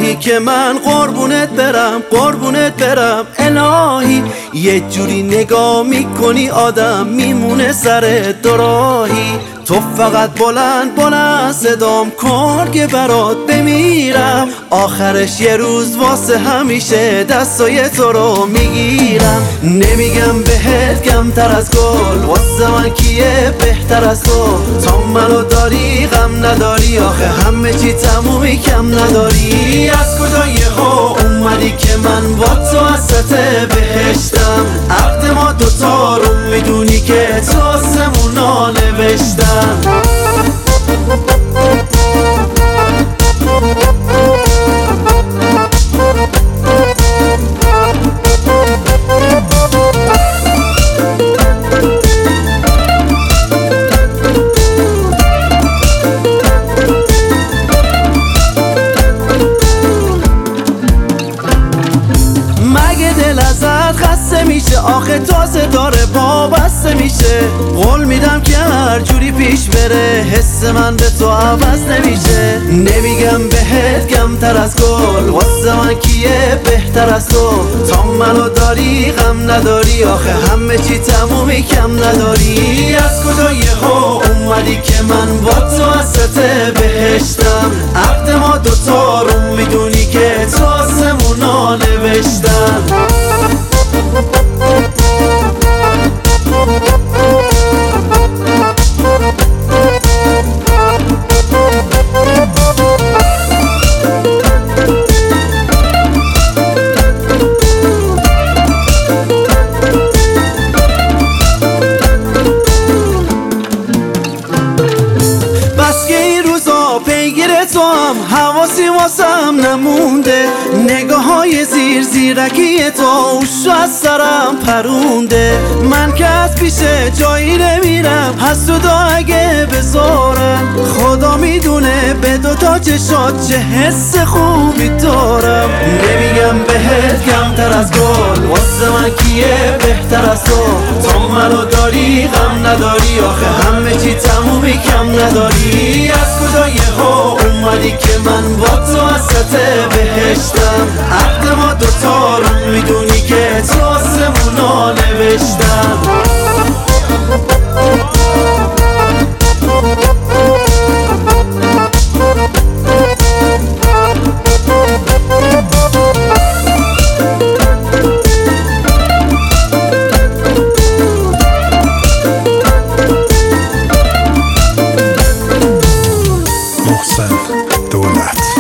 میدونی که من قربونت برم الهی. یه جوری نگاه میکنی آدم میمونه سر دوراهی. تو فقط بلند صدام کن که برات بمیرم. آخرش یه روز واسه همیشه دستای تو رو میگیرم. نمیگم بهت کمتر از گل، واسه من کیه بهتر از تو؟ تا منو داری غم نداری، آخه همه چی تمومی کم نداری. از کجا یهو اومدی که من با تو وسط بهشتم؟ عقد ما دوتا رو میدونی که تو آسمونا نوشتم. مگه دل ازت خسته میشه؟ آخه تازه داره پا بسته میشه. قول میدم که هر جوری پیش بره حس من به تو عوض نمیشه. نمیگم بهت کمتر از گل، واسه من کیه بهتر از تو؟ تا منو داری غم نداری، آخه همه چی تمومی کم نداری. از کجا یهو اومدی که من با تو وسط بهشتم؟ عقد ما دوتا رو میدونی که تو آسمونا نوشتم. پیگیر تو هم حواسی واسم نمونده. نگاه های زیرکی تو اوشو از سرم پرونده. من که از پیشه جایی نمیرم، حسودا اگه بذارم. خدا میدونه به دوتا چشات چه حس خوبی دارم. نمیگم بهت کمتر از گل، واسه من کیه بهتر از تو؟ تا منو داری غم نداری، آخه همه چی تمومی کم نداری. از کجا یهو اومدی که من با تو وسط بهشتم؟ عقد ما دوتا رو میدونی که تو آسمونا نوشتم. محسن دولت